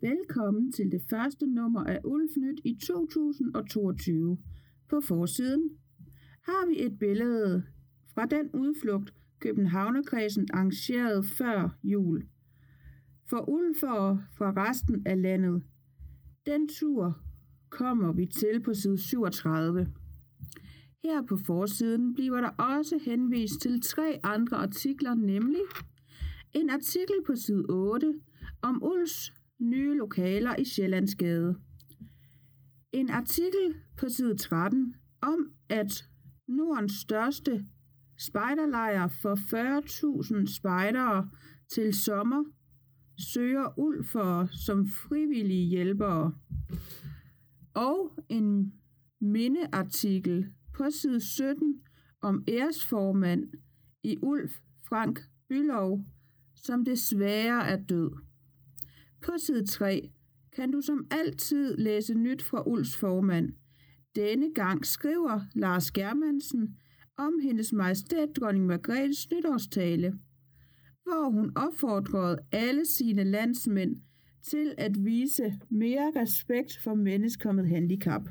Velkommen til det første nummer af Ulfnyt i 2022. På forsiden har vi et billede fra den udflugt, Københavnerkredsen arrangerede før jul. For ulfere fra resten af landet. Den tur kommer vi til på side 37. Her på forsiden bliver der også henvist til 3 andre artikler, nemlig en artikel på side 8 om Ulfs nye lokaler i Sjællandsgade. En artikel på side 13 om, at Nordens største spejderlejr for 40.000 spejdere til sommer søger ulfere som frivillige hjælpere. Og en mindeartikel på side 17 om æresformand i Ulf, Frank Bülow, som desværre er død. På side 3 kan du som altid læse nyt fra Ulfs formand. Denne gang skriver Lars Germansen om hendes majestæt dronning Margrethes nytårstale, hvor hun opfordrede alle sine landsmænd til at vise mere respekt for mennesker med handicap.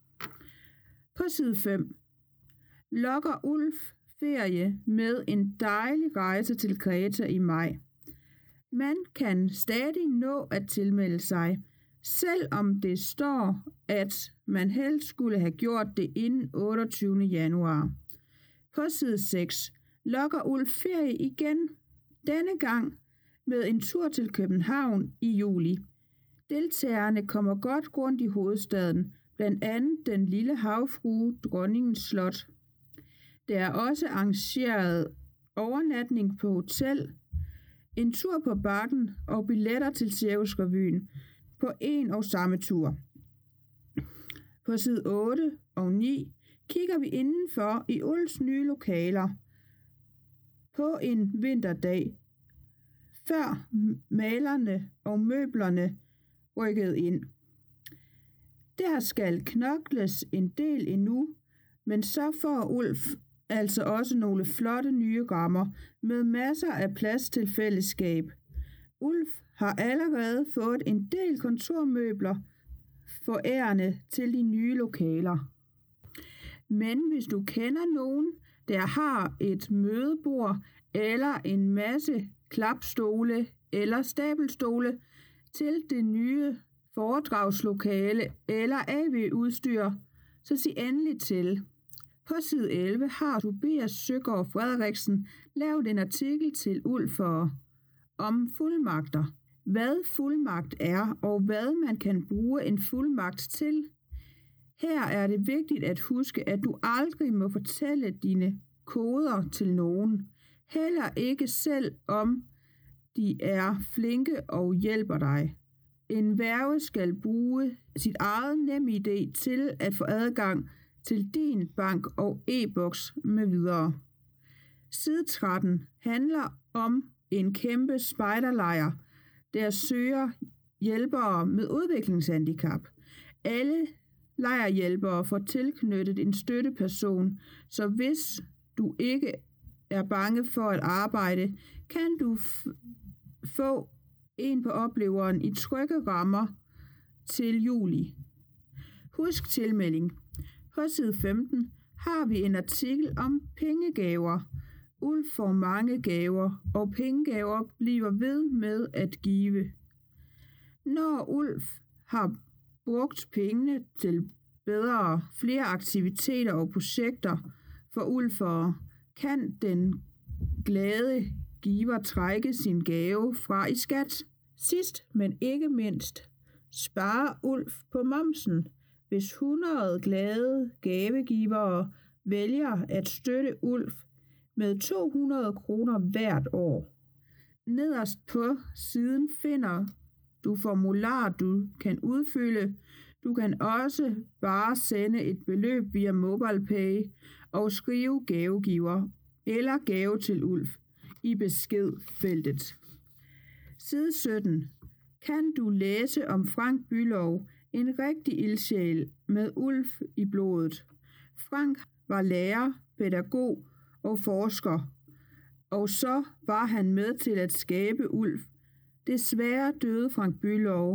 På side 5 lokker Ulf ferie med en dejlig rejse til Kreta i maj. Man kan stadig nå at tilmelde sig, selvom det står, at man helst skulle have gjort det inden 28. januar. På side 6 lokker Ulf ferie igen, denne gang med en tur til København i juli. Deltagerne kommer godt rundt i hovedstaden, blandt andet den lille havfrue Dronningens Slot. Der er også arrangeret overnatning på hotel, en tur på Bakken og billetter til Cirkusrevyen på en og samme tur. På side 8 og 9 kigger vi indenfor i Ulfs nye lokaler på en vinterdag, før malerne og møblerne rykkede ind. Der skal knokles en del endnu, men så får Ulf altså også nogle flotte nye rammer med masser af plads til fællesskab. Ulf har allerede fået en del kontormøbler forærende til de nye lokaler. Men hvis du kender nogen, der har et mødebord eller en masse klapstole eller stabelstole til det nye foredragslokale eller AV-udstyr, så sig endelig til. På side 11 har Tobias Søgaard Frederiksen lavet en artikel til Ulfere om fuldmagter. Hvad fuldmagt er, og hvad man kan bruge en fuldmagt til. Her er det vigtigt at huske, at du aldrig må fortælle dine koder til nogen. Heller ikke selv om de er flinke og hjælper dig. En værge skal bruge sit eget NemID til at få adgang til din bank og e-boks med videre. Side 13 handler om en kæmpe spejderlejr, der søger hjælpere med udviklingshandicap. Alle lejrhjælpere får tilknyttet en støtteperson, så hvis du ikke er bange for at arbejde, kan du få en på opleveren i trygge rammer til juli. Husk tilmelding. På side 15 har vi en artikel om pengegaver. Ulf får mange gaver, og pengegaver bliver ved med at give. Når Ulf har brugt pengene til flere aktiviteter og projekter for ulfere, kan den glade giver trække sin gave fra i skat. Sidst, men ikke mindst, sparer Ulf på momsen, hvis 100 glade gavegivere vælger at støtte Ulf med 200 kroner hvert år. Nederst på siden finder du formular, du kan udfylde. Du kan også bare sende et beløb via MobilePay og skrive gavegiver eller gave til Ulf i beskedfeltet. Side 17 kan du læse om Frank Bülow, en rigtig ildsjæl med Ulf i blodet. Frank var lærer, pædagog og forsker, og så var han med til at skabe Ulf. Desværre døde Frank Bülow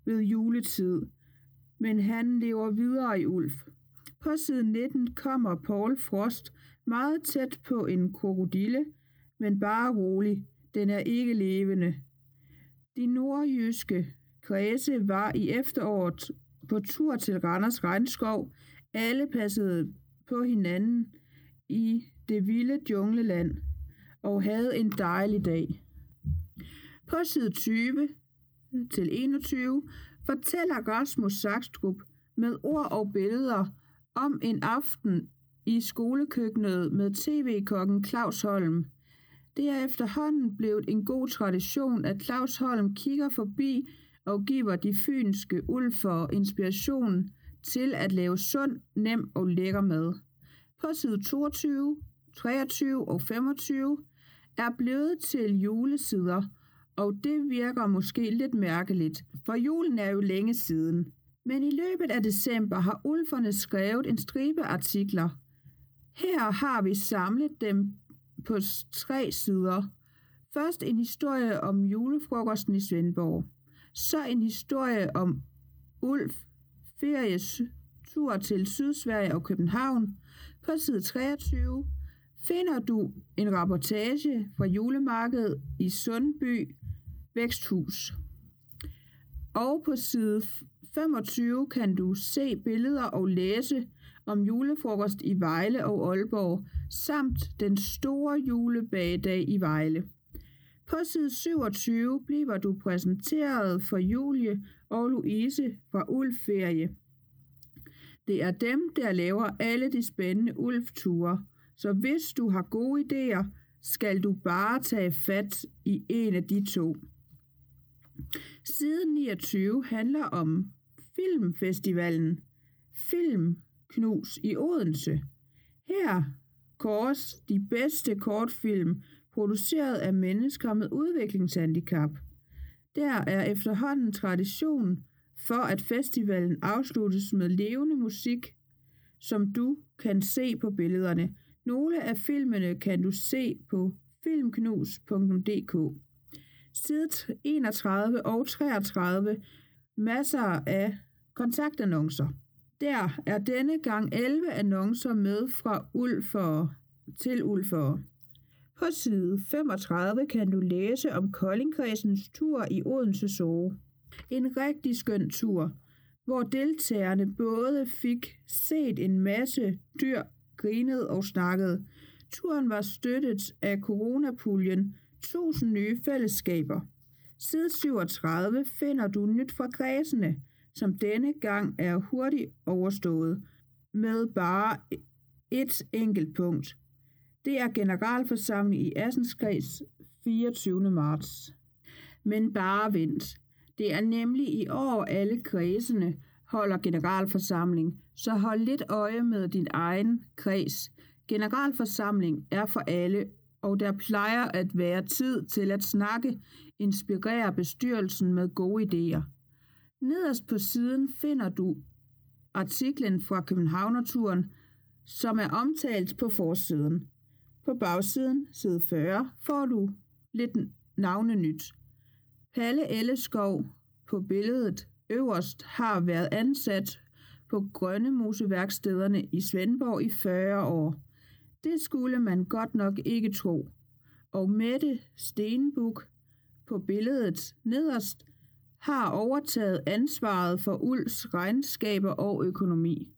ved juletid, men han lever videre i Ulf. På side 19 kommer Paul Frost meget tæt på en krokodille, men bare rolig, den er ikke levende. De nordjyske kredse var i efteråret på tur til Randers Regnskov. Alle passede på hinanden i det vilde jungleland og havde en dejlig dag. På side 20 til 21 fortæller Rasmus Saxtrup med ord og billeder om en aften i skolekøkkenet med tv-kokken Claus Holm. Det er efterhånden blevet en god tradition, at Claus Holm kigger forbi og giver de fynske ulfere inspiration til at lave sund, nem og lækker mad. På side 22, 23 og 25 er blevet til julesider, og det virker måske lidt mærkeligt, for julen er jo længe siden. Men i løbet af december har ulferne skrevet en stribe artikler. Her har vi samlet dem på 3 sider. Først en historie om julefrokosten i Svendborg. Så en historie om Ulf feries tur til Sydsverige og København. På side 23 finder du en reportage fra julemarkedet i Sundby Væksthus. Og på side 25 kan du se billeder og læse om julefrokost i Vejle og Aalborg, samt den store julebagedag i Vejle. På side 27 bliver du præsenteret for Julie og Louise fra Ulfferie. Det er dem, der laver alle de spændende ulfture, så hvis du har gode idéer, skal du bare tage fat i en af de 2. Side 29 handler om filmfestivalen Filmknus i Odense. Her kåres de bedste kortfilm produceret af mennesker med udviklingshandicap. Der er efterhånden tradition for, at festivalen afsluttes med levende musik, som du kan se på billederne. Nogle af filmene kan du se på filmknus.dk. Side 31 og 33 masser af kontaktannoncer. Der er denne gang 11 annoncer med fra ulfere til ulfere. På side 35 kan du læse om Koldingkredsens tur i Odense Zoo. En rigtig skøn tur, hvor deltagerne både fik set en masse dyr, grinet og snakket. Turen var støttet af coronapuljen 1000 nye fællesskaber. Side 37 finder du nyt fra kredsene, som denne gang er hurtigt overstået, med bare et enkelt punkt. Det er generalforsamling i Assens Kreds 24. marts. Men bare vent. Det er nemlig i år alle kredsene holder generalforsamling, så hold lidt øje med din egen kreds. Generalforsamling er for alle, og der plejer at være tid til at snakke, inspirere bestyrelsen med gode idéer. Nederst på siden finder du artiklen fra Københavnerturen, som er omtalt på forsiden. På bagsiden, side 40, får du lidt navnenyt. Palle Elleskov på billedet øverst har været ansat på Grønnemoseværkstederne i Svendborg i 40 år. Det skulle man godt nok ikke tro. Og Mette Stenbuk på billedet nederst har overtaget ansvaret for Ulfs regnskaber og økonomi.